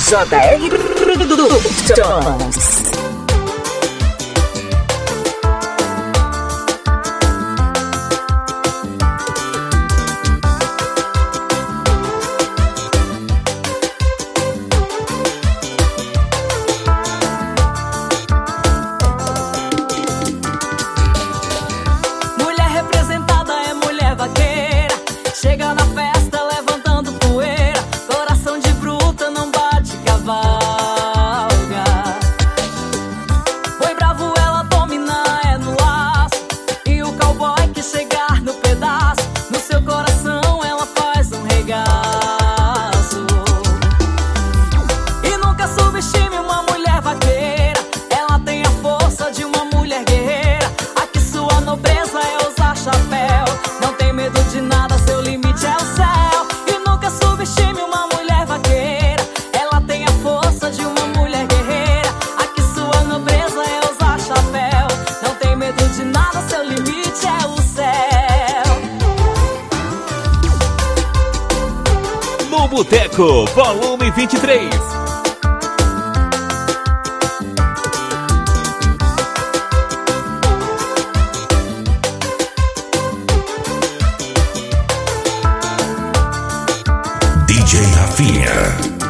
JR Productions. Chega na festa levantando poeira, coração de bruta não bate cavalga. Foi bravo ela dominar, é no laço, e o cowboy que chegar no pedaço, no seu coração ela faz um regaço. E nunca subestime uma mulher vaqueira, ela tem a força de uma mulher guerreira. Aqui sua nobreza é usar chapéu, não tem medo de nada, seu limite é o céu. E nunca subestime uma mulher vaqueira, ela tem a força de uma mulher guerreira. Aqui sua nobreza é usar chapéu, não tem medo de nada, seu limite é o céu. No Boteco, volume 23. DJ Rafinha.